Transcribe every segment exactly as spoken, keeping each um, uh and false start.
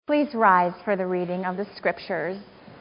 Please rise for the reading of the scriptures.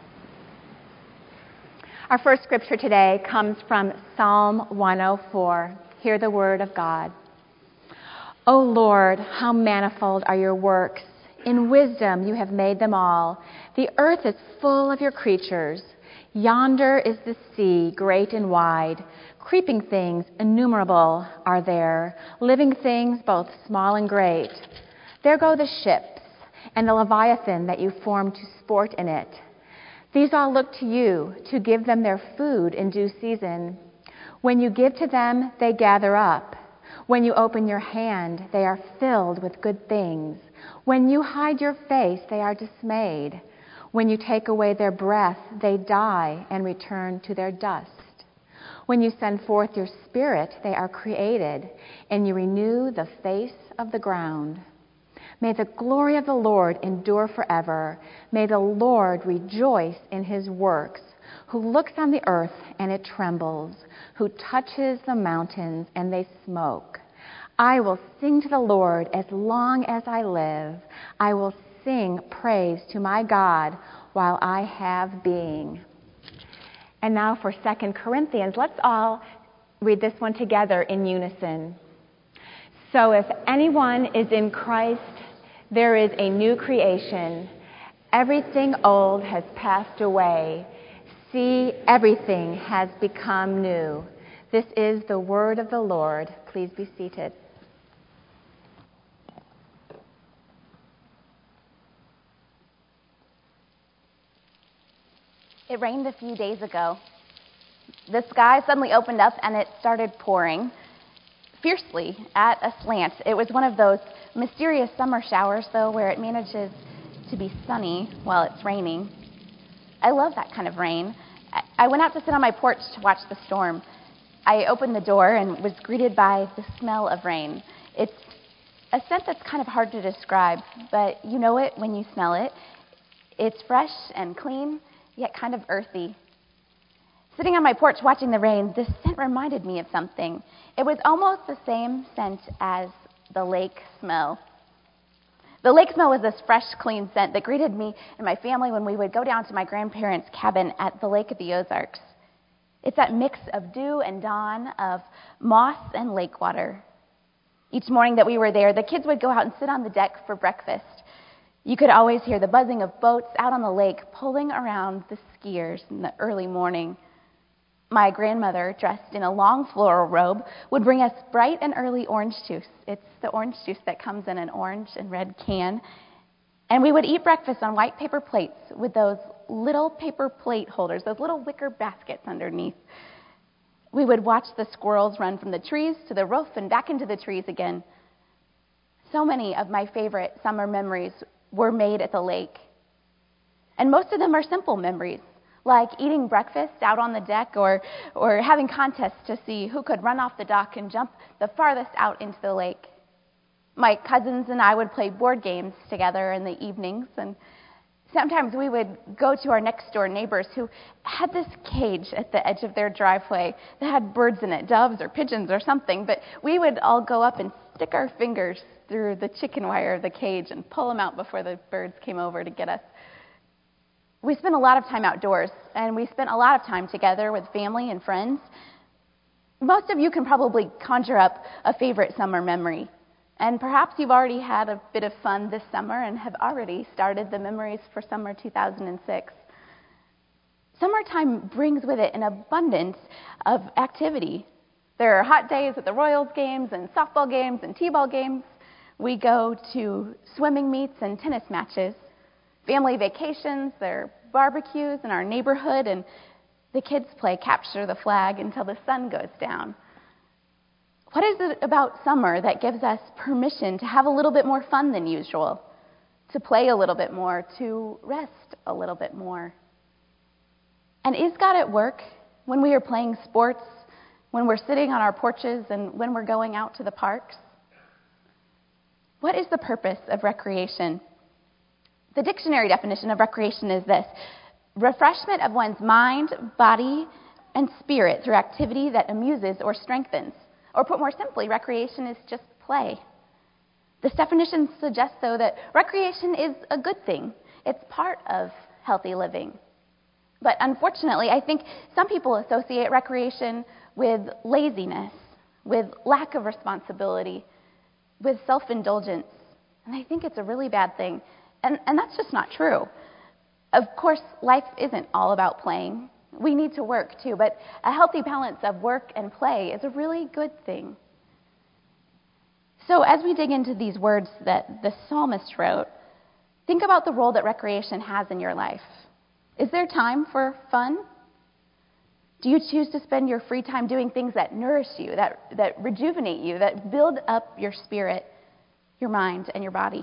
Our first scripture today comes from Psalm one oh four. Hear the word of God. O Lord, how manifold are your works. In wisdom you have made them all. The earth is full of your creatures. Yonder is the sea, great and wide. Creeping things innumerable are there, living things both small and great. There go the ships and the Leviathan that you formed to sport in it. These all look to you to give them their food in due season. When you give to them, they gather up. When you open your hand, they are filled with good things. When you hide your face, they are dismayed. When you take away their breath, they die and return to their dust. When you send forth your spirit, they are created, and you renew the face of the ground. May the glory of the Lord endure forever. May the Lord rejoice in his works, who looks on the earth and it trembles, who touches the mountains and they smoke. I will sing to the Lord as long as I live. I will sing praise to my God while I have being. And now for Second Corinthians, let's all read this one together in unison. So if anyone is in Christ, there is a new creation. Everything old has passed away. See, everything has become new. This is the word of the Lord. Please be seated. It rained a few days ago. The sky suddenly opened up and it started pouring fiercely at a slant. It was one of those mysterious summer showers, though, where it manages to be sunny while it's raining. I love that kind of rain. I went out to sit on my porch to watch the storm. I opened the door and was greeted by the smell of rain. It's a scent that's kind of hard to describe, but you know it when you smell it. It's fresh and clean, yet kind of earthy. Sitting on my porch watching the rain, this scent reminded me of something. It was almost the same scent as the lake smell. The lake smell was this fresh, clean scent that greeted me and my family when we would go down to my grandparents' cabin at the Lake of the Ozarks. It's that mix of dew and dawn, of moss and lake water. Each morning that we were there, the kids would go out and sit on the deck for breakfast. You could always hear the buzzing of boats out on the lake pulling around the skiers in the early morning. My grandmother, dressed in a long floral robe, would bring us bright and early orange juice. It's the orange juice that comes in an orange and red can. And we would eat breakfast on white paper plates with those little paper plate holders, those little wicker baskets underneath. We would watch the squirrels run from the trees to the roof and back into the trees again. So many of my favorite summer memories were made at the lake. And most of them are simple memories, like eating breakfast out on the deck or, or having contests to see who could run off the dock and jump the farthest out into the lake. My cousins and I would play board games together in the evenings, and sometimes we would go to our next-door neighbors who had this cage at the edge of their driveway that had birds in it, doves or pigeons or something, but we would all go up and stick our fingers through the chicken wire of the cage and pull them out before the birds came over to get us. We spent a lot of time outdoors, and we spent a lot of time together with family and friends. Most of you can probably conjure up a favorite summer memory, and perhaps you've already had a bit of fun this summer and have already started the memories for summer two thousand six. Summertime brings with it an abundance of activity. There are hot days at the Royals games and softball games and t-ball games. We go to swimming meets and tennis matches. Family vacations, there are barbecues in our neighborhood, and the kids play capture the flag until the sun goes down. What is it about summer that gives us permission to have a little bit more fun than usual, to play a little bit more, to rest a little bit more? And is God at work when we are playing sports, when we're sitting on our porches, and when we're going out to the parks? What is the purpose of recreation? The dictionary definition of recreation is this: refreshment of one's mind, body, and spirit through activity that amuses or strengthens. Or put more simply, recreation is just play. This definition suggests, though, that recreation is a good thing. It's part of healthy living. But unfortunately, I think some people associate recreation with laziness, with lack of responsibility, with self-indulgence. And I think it's a really bad thing. And, and that's just not true. Of course, life isn't all about playing. We need to work too, but a healthy balance of work and play is a really good thing. So as we dig into these words that the psalmist wrote, think about the role that recreation has in your life. Is there time for fun? Do you choose to spend your free time doing things that nourish you, that, that rejuvenate you, that build up your spirit, your mind, and your body?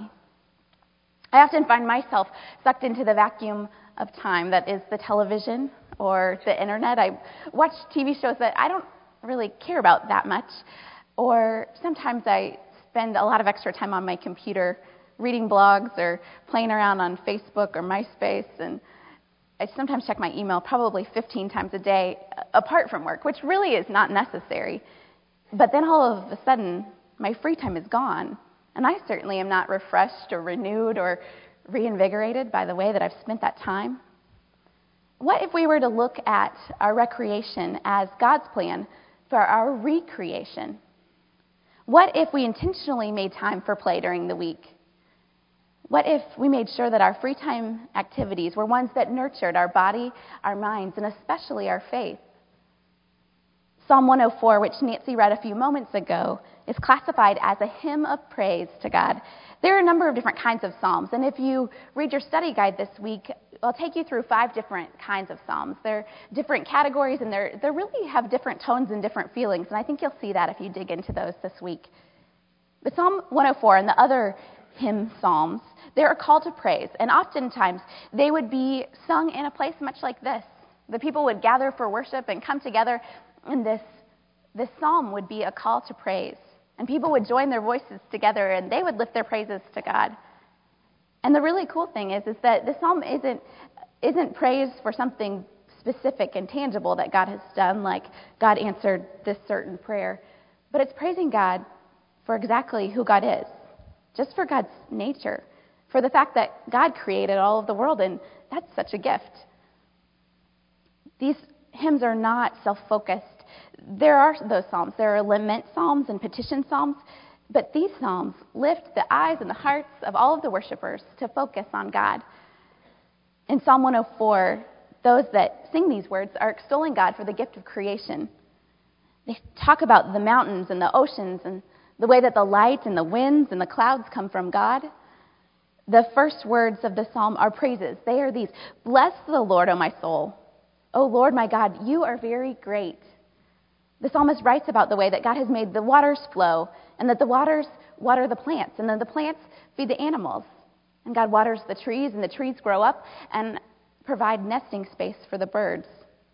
I often find myself sucked into the vacuum of time that is the television or the internet. I watch T V shows that I don't really care about that much, or sometimes I spend a lot of extra time on my computer reading blogs or playing around on Facebook or MySpace, and I sometimes check my email probably fifteen times a day apart from work, which really is not necessary. But then all of a sudden, my free time is gone, and I certainly am not refreshed or renewed or reinvigorated by the way that I've spent that time. What if we were to look at our recreation as God's plan for our recreation? What if we intentionally made time for play during the week? What if we made sure that our free time activities were ones that nurtured our body, our minds, and especially our faith? Psalm one oh four, which Nancy read a few moments ago, is classified as a hymn of praise to God. There are a number of different kinds of psalms, and if you read your study guide this week, I'll take you through five different kinds of psalms. They're different categories, and they're, they really have different tones and different feelings, and I think you'll see that if you dig into those this week. But Psalm one oh four and the other hymn psalms, they're a call to praise, and oftentimes they would be sung in a place much like this. The people would gather for worship and come together, and this, this psalm would be a call to praise. And people would join their voices together, and they would lift their praises to God. And the really cool thing is, is that the psalm isn't, isn't praise for something specific and tangible that God has done, like God answered this certain prayer, but it's praising God for exactly who God is, just for God's nature, for the fact that God created all of the world, and that's such a gift. These hymns are not self-focused. There are those psalms. There are lament psalms and petition psalms, but these psalms lift the eyes and the hearts of all of the worshipers to focus on God. In Psalm one oh four, those that sing these words are extolling God for the gift of creation. They talk about the mountains and the oceans and the way that the light and the winds and the clouds come from God. The first words of the psalm are praises. They are these: "Bless the Lord, O my soul. O Lord my God, you are very great." The psalmist writes about the way that God has made the waters flow, and that the waters water the plants, and then the plants feed the animals. And God waters the trees, and the trees grow up and provide nesting space for the birds.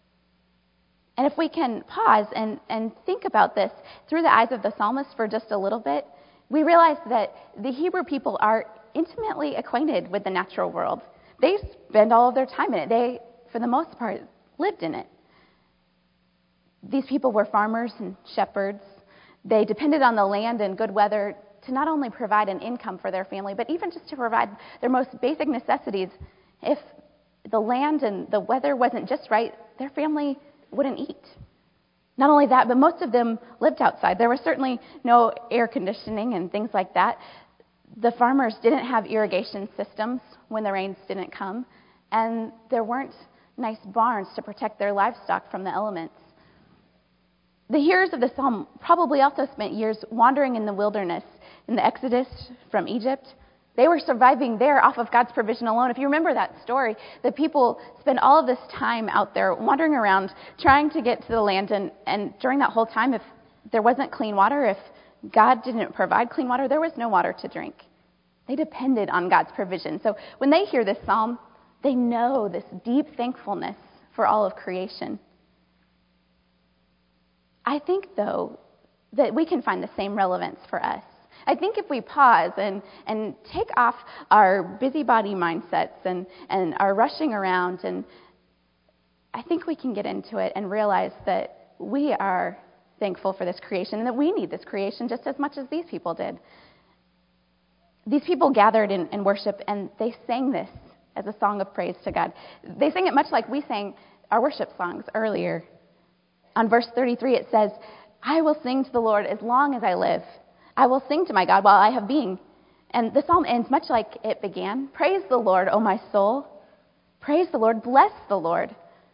And if we can pause and, and think about this through the eyes of the psalmist for just a little bit, we realize that the Hebrew people are intimately acquainted with the natural world. They spend all of their time in it. They, for the most part, lived in it. These people were farmers and shepherds. They depended on the land and good weather to not only provide an income for their family, but even just to provide their most basic necessities. If the land and the weather wasn't just right, their family wouldn't eat. Not only that, but most of them lived outside. There was certainly no air conditioning and things like that. The farmers didn't have irrigation systems when the rains didn't come, and there weren't nice barns to protect their livestock from the elements. The hearers of the psalm probably also spent years wandering in the wilderness in the Exodus from Egypt. They were surviving there off of God's provision alone. If you remember that story, the people spent all of this time out there wandering around trying to get to the land, and, and during that whole time, if there wasn't clean water, if God didn't provide clean water, there was no water to drink. They depended on God's provision. So when they hear this psalm, they know this deep thankfulness for all of creation. I think, though, that we can find the same relevance for us. I think if we pause and, and take off our busybody mindsets and, and our rushing around, and I think we can get into it and realize that we are thankful for this creation and that we need this creation just as much as these people did. These people gathered in, in worship, and they sang this as a song of praise to God. They sang it much like we sang our worship songs earlier. On verse thirty-three, it says, I will sing to the Lord as long as I live. I will sing to my God while I have being. And the psalm ends much like it began. Praise the Lord, O my soul. Praise the Lord. Bless the Lord.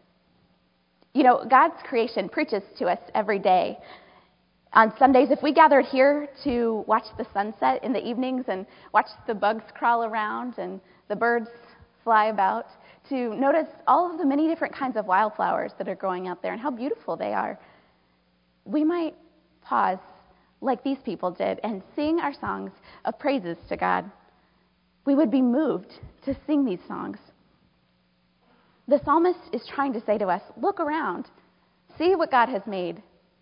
You know, God's creation preaches to us every day. On Sundays, if we gathered here to watch the sunset in the evenings and watch the bugs crawl around and the birds fly about, to notice all of the many different kinds of wildflowers that are growing out there and how beautiful they are, we might pause like these people did and sing our songs of praises to God. We would be moved to sing these songs. The psalmist is trying to say to us, look around, see what God has made.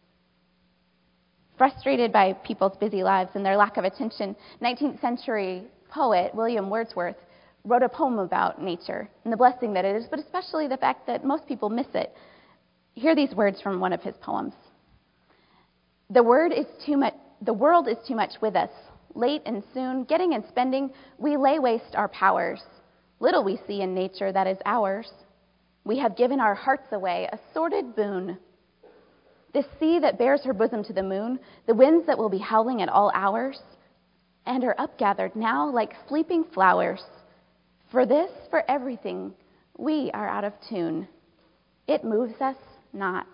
Frustrated by people's busy lives and their lack of attention, nineteenth century poet William Wordsworth wrote a poem about nature and the blessing that it is, but especially the fact that most people miss it. Hear these words from one of his poems. The word is too much, the world is too much with us. Late and soon, getting and spending, we lay waste our powers. Little we see in nature that is ours. We have given our hearts away, a sordid boon. This sea that bears her bosom to the moon, the winds that will be howling at all hours, and are upgathered now like sleeping flowers. For this, for everything, we are out of tune. It moves us not.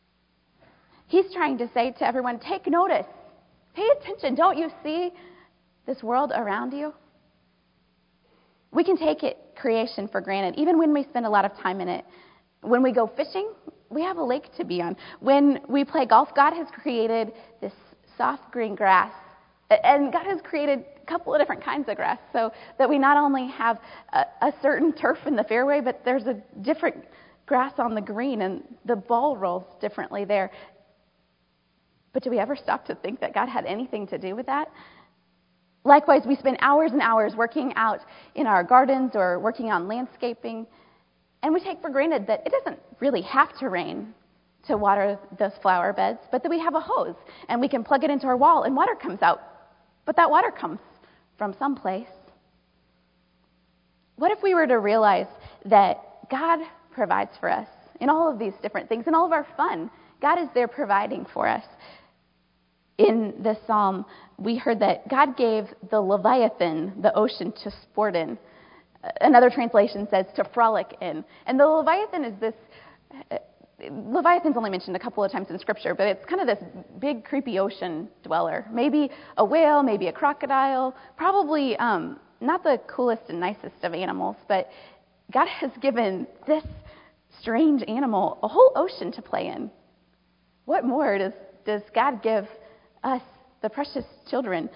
He's trying to say to everyone, take notice. Pay attention. Don't you see this world around you? We can take it, creation, for granted, even when we spend a lot of time in it. When we go fishing, we have a lake to be on. When we play golf, God has created this soft green grass. And God has created a couple of different kinds of grass so that we not only have a, a certain turf in the fairway, but there's a different grass on the green and the ball rolls differently there. But do we ever stop to think that God had anything to do with that? Likewise, we spend hours and hours working out in our gardens or working on landscaping, and we take for granted that it doesn't really have to rain to water those flower beds, but that we have a hose and we can plug it into our wall and water comes out. But that water comes from someplace. What if we were to realize that God provides for us in all of these different things, in all of our fun? God is there providing for us. In this psalm, we heard that God gave the Leviathan the ocean to sport in. Another translation says to frolic in. And the Leviathan is this, uh, Leviathan's only mentioned a couple of times in Scripture, but it's kind of this big, creepy ocean dweller. Maybe a whale, maybe a crocodile, probably um, not the coolest and nicest of animals, but God has given this strange animal a whole ocean to play in. What more does, does God give us, the precious children?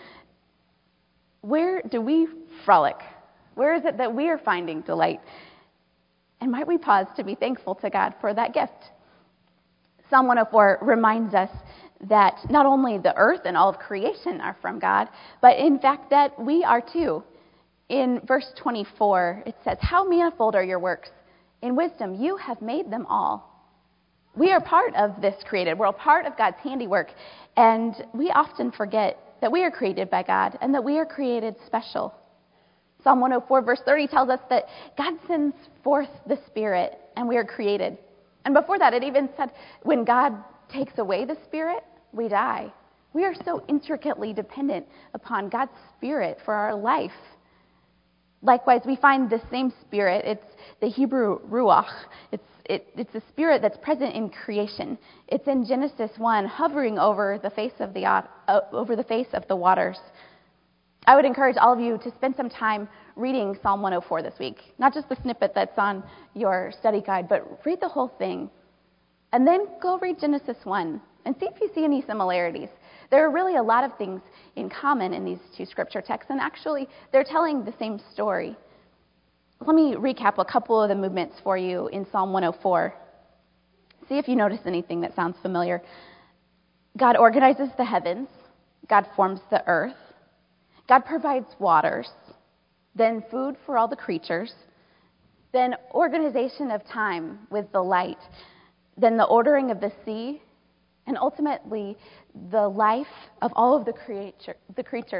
Where do we frolic? Where is it that we are finding delight? And might we pause to be thankful to God for that gift? Psalm one oh four reminds us that not only the earth and all of creation are from God, but in fact that we are too. In verse twenty-four, it says, how manifold are your works? In wisdom you have made them all. We are part of this created world, part of God's handiwork, and we often forget that we are created by God and that we are created special. Psalm one oh four verse thirty tells us that God sends forth the Spirit and we are created. And before that, it even said when God takes away the Spirit, we die. We are so intricately dependent upon God's Spirit for our life. Likewise, we find the same Spirit. It's the Hebrew ruach. It's it, it's a spirit that's present in creation. It's in Genesis one, hovering over the face of the uh, over the face of the waters. I would encourage all of you to spend some time reading Psalm one oh four this week. Not just the snippet that's on your study guide, but read the whole thing. And then go read Genesis one and see if you see any similarities. There are really a lot of things in common in these two scripture texts, and actually they're telling the same story. Let me recap a couple of the movements for you in Psalm one oh four. See if you notice anything that sounds familiar. God organizes the heavens. God forms the earth. God provides waters, then food for all the creatures, then organization of time with the light, then the ordering of the sea, and ultimately the life of all of the creature, the creatures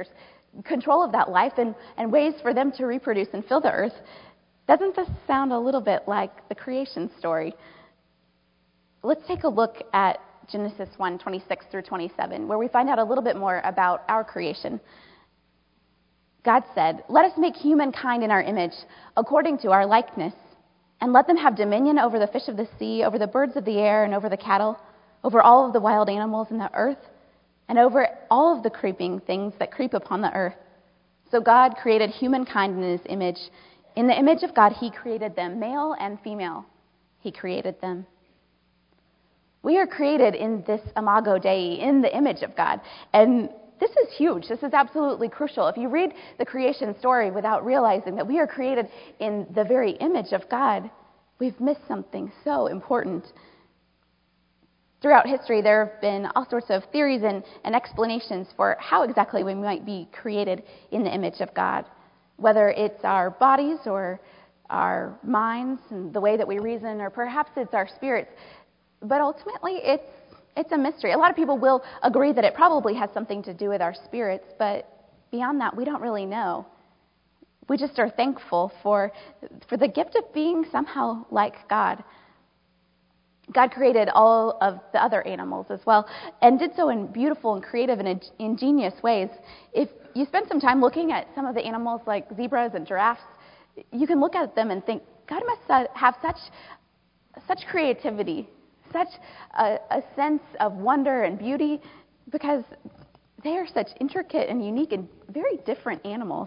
control of that life and, and ways for them to reproduce and fill the earth. Doesn't this sound a little bit like the creation story? Let's take a look at Genesis one, twenty-six through twenty-seven, where we find out a little bit more about our creation. God said, "Let us make humankind in our image, according to our likeness, and let them have dominion over the fish of the sea, over the birds of the air, and over the cattle, over all of the wild animals in the earth, and over all of the creeping things that creep upon the earth." So God created humankind in his image. In the image of God, he created them, male and female. He created them. We are created in this imago Dei, in the image of God. And this is huge. This is absolutely crucial. If you read the creation story without realizing that we are created in the very image of God, we've missed something so important. Throughout history, there have been all sorts of theories and, and explanations for how exactly we might be created in the image of God, whether it's our bodies or our minds and the way that we reason, or perhaps it's our spirits. But ultimately, it's it's a mystery. A lot of people will agree that it probably has something to do with our spirits, but beyond that, we don't really know. We just are thankful for for the gift of being somehow like God. God created all of the other animals as well, and did so in beautiful and creative and ingenious ways. If you spend some time looking at some of the animals like zebras and giraffes, you can look at them and think, God must have such such creativity, such a, a sense of wonder and beauty, because they are such intricate and unique and very different animals.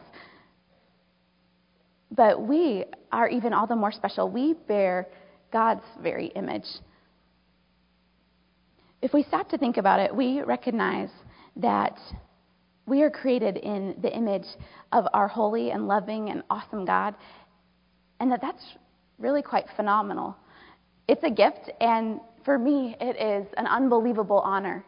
But we are even all the more special. We bear God's very image. If we stop to think about it, we recognize that we are created in the image of our holy and loving and awesome God, and that that's really quite phenomenal. It's a gift, and for me, it is an unbelievable honor.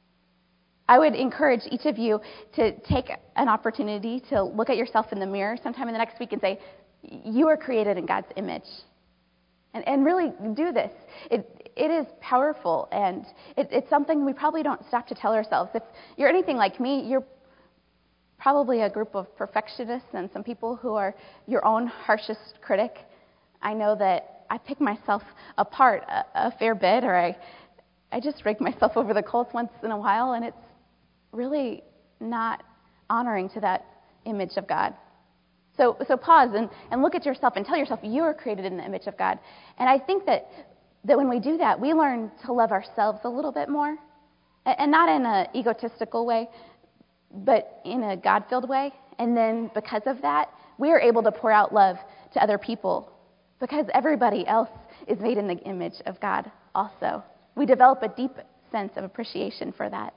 I would encourage each of you to take an opportunity to look at yourself in the mirror sometime in the next week and say, you are created in God's image. And, and really do this. It, it is powerful, and it, it's something we probably don't stop to tell ourselves. If you're anything like me, you're probably a group of perfectionists and some people who are your own harshest critic. I know that I pick myself apart a, a fair bit, or I, I just rake myself over the coals once in a while, and it's really not honoring to that image of God. So, so pause and, and look at yourself and tell yourself you are created in the image of God. And I think that, that when we do that, we learn to love ourselves a little bit more, and, and not in an egotistical way, but in a God-filled way. And then because of that, we are able to pour out love to other people, because everybody else is made in the image of God also. We develop a deep sense of appreciation for that.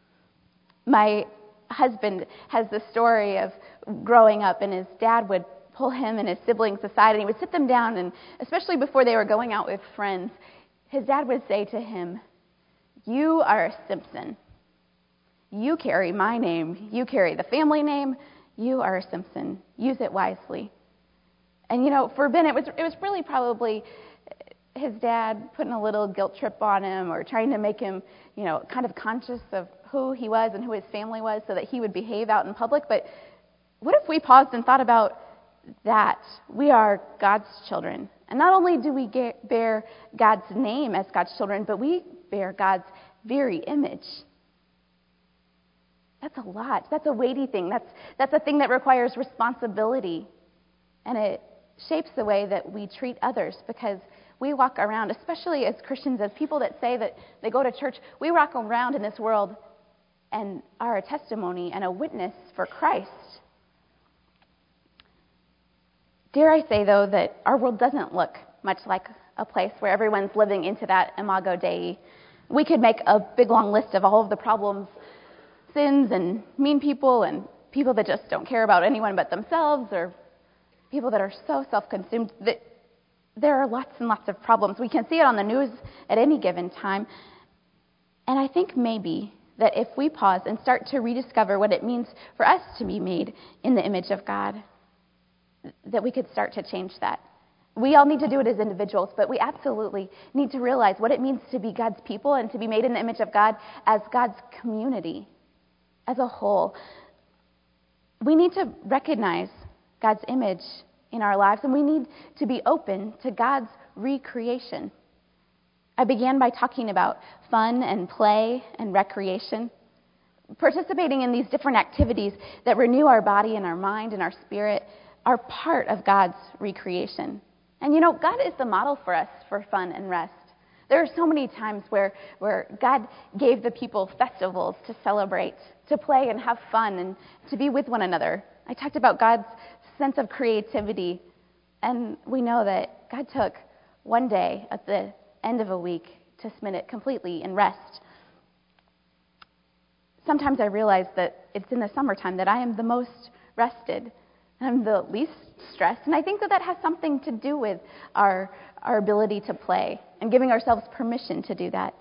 My husband has the story of growing up, and his dad would pull him and his siblings aside, and he would sit them down, and especially before they were going out with friends, his dad would say to him, "You are a Simpson. You carry my name. You carry the family name. You are a Simpson. Use it wisely." And, you know, for Ben, it was it was really probably his dad putting a little guilt trip on him, or trying to make him, you know, kind of conscious of who he was and who his family was so that he would behave out in public. But what if we paused and thought about that? We are God's children. And not only do we get, bear God's name as God's children, but we bear God's very image. That's a lot. That's a weighty thing. That's that's a thing that requires responsibility. And it shapes the way that we treat others, because we walk around, especially as Christians, as people that say that they go to church, we walk around in this world and are a testimony and a witness for Christ. Dare I say, though, that our world doesn't look much like a place where everyone's living into that imago Dei. We could make a big, long list of all of the problems, sins, and mean people, and people that just don't care about anyone but themselves, or people that are so self-consumed. That there are lots and lots of problems. We can see it on the news at any given time. And I think maybe that if we pause and start to rediscover what it means for us to be made in the image of God, that we could start to change that. We all need to do it as individuals, but we absolutely need to realize what it means to be God's people and to be made in the image of God as God's community as a whole. we need to recognize God's image in our lives, and we need to be open to God's recreation. I began by talking about fun and play and recreation. Participating in these different activities that renew our body and our mind and our spirit are part of God's recreation. And you know, God is the model for us for fun and rest. There are so many times where, where God gave the people festivals to celebrate, to play and have fun and to be with one another. I talked about God's sense of creativity, and we know that God took one day at the end of a week to spend it completely in rest. Sometimes I realize that it's in the summertime that I am the most rested, and I'm the least stressed, and I think that that has something to do with our, our ability to play and giving ourselves permission to do that.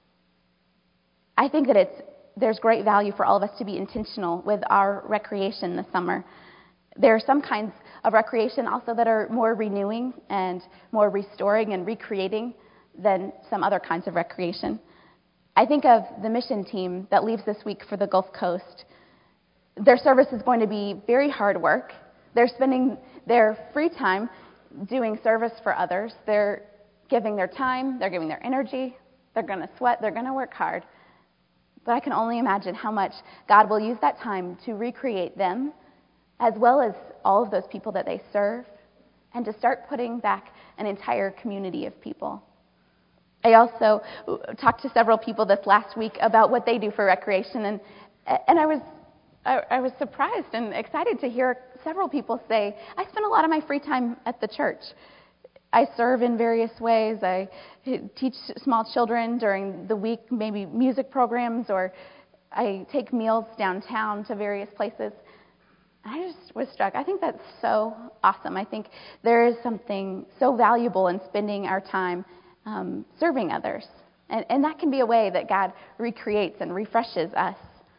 I think that it's there's great value for all of us to be intentional with our recreation this summer. There are some kinds of recreation also that are more renewing and more restoring and recreating than some other kinds of recreation. I think of the mission team that leaves this week for the Gulf Coast. Their service is going to be very hard work. They're spending their free time doing service for others. They're giving their time, they're giving their energy, they're going to sweat, they're going to work hard. But I can only imagine how much God will use that time to recreate them, as well as all of those people that they serve, and to start putting back an entire community of people. I also talked to several people this last week about what they do for recreation, and and I was I, I was surprised and excited to hear several people say, I spend a lot of my free time at the church. I serve in various ways. I teach small children during the week, maybe music programs, or I take meals downtown to various places. I just was struck. I think that's so awesome. I think there is something so valuable in spending our time um, serving others. And, and that can be a way that God recreates and refreshes us.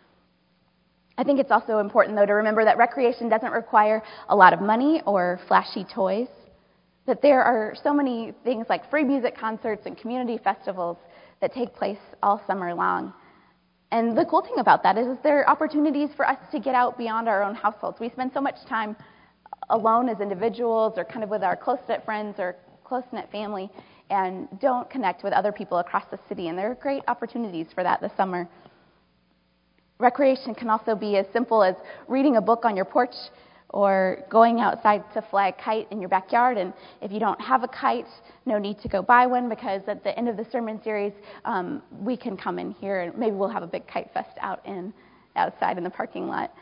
I think it's also important, though, to remember that recreation doesn't require a lot of money or flashy toys. That there are so many things like free music concerts and community festivals that take place all summer long. And the cool thing about that is, is there are opportunities for us to get out beyond our own households. We spend so much time alone as individuals or kind of with our close-knit friends or close-knit family and don't connect with other people across the city. And there are great opportunities for that this summer. Recreation can also be as simple as reading a book on your porch or going outside to fly a kite in your backyard. And if you don't have a kite, no need to go buy one, because at the end of the sermon series, um, we can come in here and maybe we'll have a big kite fest out in outside in the parking lot.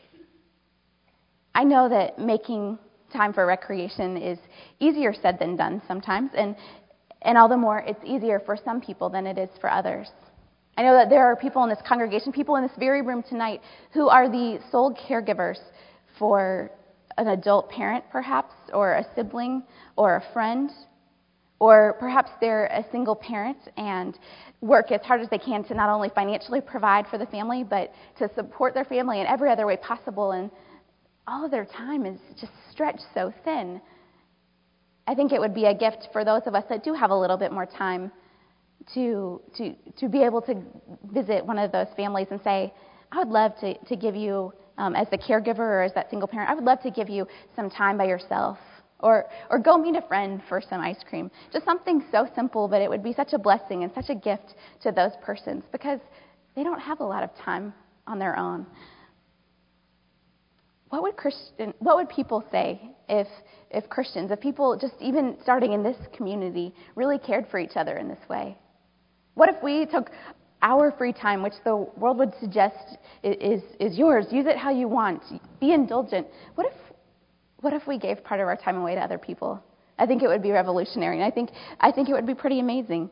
I know that making time for recreation is easier said than done sometimes, and and all the more it's easier for some people than it is for others. I know that there are people in this congregation, people in this very room tonight, who are the sole caregivers for an adult parent, perhaps, or a sibling, or a friend, or perhaps they're a single parent and work as hard as they can to not only financially provide for the family, but to support their family in every other way possible, and all of their time is just stretched so thin. I think it would be a gift for those of us that do have a little bit more time to to to be able to visit one of those families and say, I would love to, to give you, um, as the caregiver or as that single parent, I would love to give you some time by yourself, or or go meet a friend for some ice cream. Just something so simple, but it would be such a blessing and such a gift to those persons because they don't have a lot of time on their own. What would Christian, what would people say if if Christians, if people just even starting in this community really cared for each other in this way? What if we took our free time, which the world would suggest is is yours, use it how you want, be indulgent. What if what if we gave part of our time away to other people? I think it would be revolutionary, and I think I think it would be pretty amazing.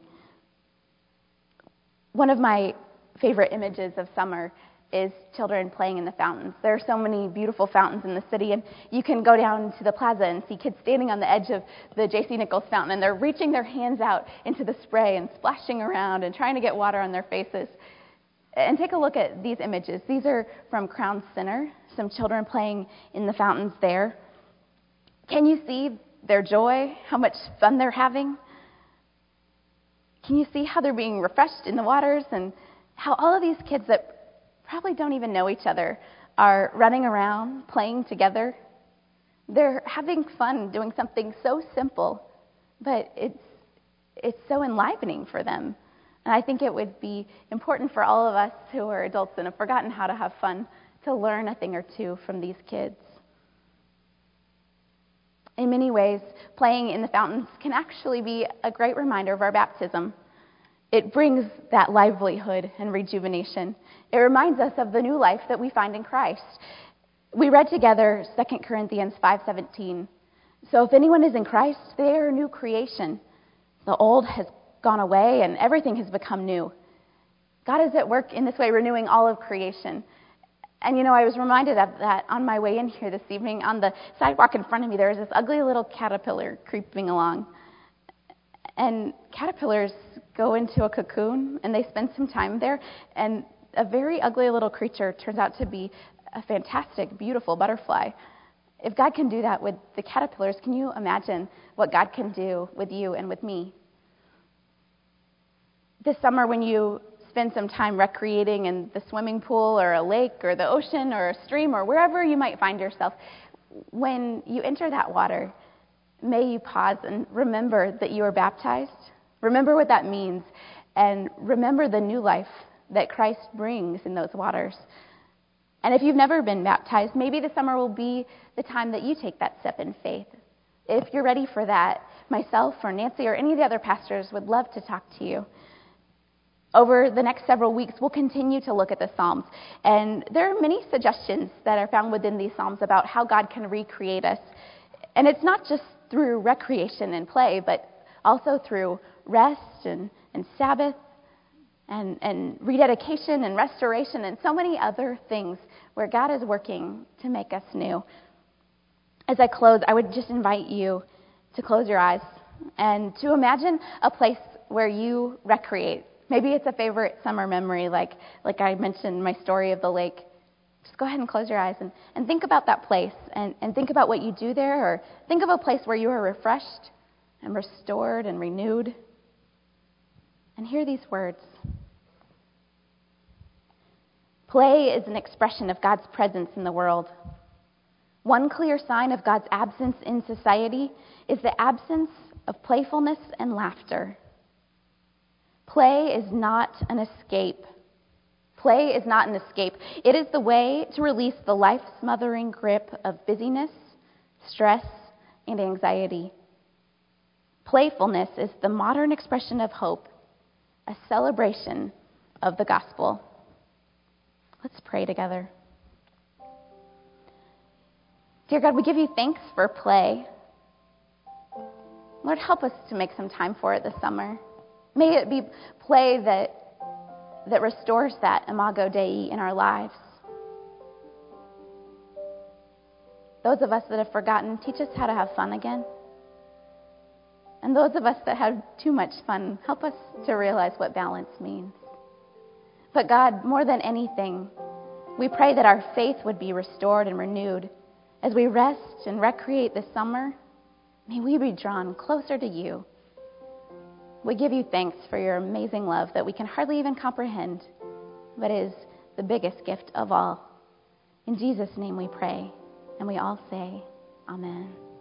One of my favorite images of summer is children playing in the fountains. There are so many beautiful fountains in the city, and you can go down to the plaza and see kids standing on the edge of the J C Nichols fountain, and they're reaching their hands out into the spray and splashing around and trying to get water on their faces. And take a look at these images. These are from Crown Center, some children playing in the fountains there. Can you see their joy, how much fun they're having? Can you see how they're being refreshed in the waters, and how all of these kids that probably don't even know each other are running around, playing together. They're having fun doing something so simple, but it's it's so enlivening for them. And I think it would be important for all of us who are adults and have forgotten how to have fun to learn a thing or two from these kids. In many ways, playing in the fountains can actually be a great reminder of our baptism. It brings that livelihood and rejuvenation. It reminds us of the new life that we find in Christ. We read together Second Corinthians five seventeen. So if anyone is in Christ, they are a new creation. The old has gone away and everything has become new. God is at work in this way, renewing all of creation. And you know, I was reminded of that on my way in here this evening. On the sidewalk in front of me, there was this ugly little caterpillar creeping along. And caterpillars go into a cocoon and they spend some time there. And a very ugly little creature turns out to be a fantastic, beautiful butterfly. If God can do that with the caterpillars, can you imagine what God can do with you and with me? This summer, when you spend some time recreating in the swimming pool or a lake or the ocean or a stream or wherever you might find yourself, when you enter that water, may you pause and remember that you are baptized. Remember what that means, and remember the new life that Christ brings in those waters. And if you've never been baptized, maybe this summer will be the time that you take that step in faith. If you're ready for that, myself or Nancy or any of the other pastors would love to talk to you. Over the next several weeks, we'll continue to look at the Psalms. And there are many suggestions that are found within these Psalms about how God can recreate us. And it's not just through recreation and play, but also through rest and, and Sabbath and, and rededication and restoration and so many other things where God is working to make us new. As I close, I would just invite you to close your eyes and to imagine a place where you recreate. Maybe it's a favorite summer memory, like like I mentioned my story of the lake. Just go ahead and close your eyes and, and think about that place and, and think about what you do there, or think of a place where you are refreshed and restored and renewed. And hear these words. Play is an expression of God's presence in the world. One clear sign of God's absence in society is the absence of playfulness and laughter. Play is not an escape. Play is not an escape. It is the way to release the life-smothering grip of busyness, stress, and anxiety. Playfulness is the modern expression of hope, a celebration of the gospel. Let's pray together. Dear God, we give you thanks for play. Lord, help us to make some time for it this summer. May it be play that that restores that imago Dei in our lives. Those of us that have forgotten, teach us how to have fun again. And those of us that have too much fun, help us to realize what balance means. But God, more than anything, we pray that our faith would be restored and renewed. As we rest and recreate this summer, may we be drawn closer to you. We give you thanks for your amazing love that we can hardly even comprehend, but is the biggest gift of all. In Jesus' name we pray, and we all say, Amen.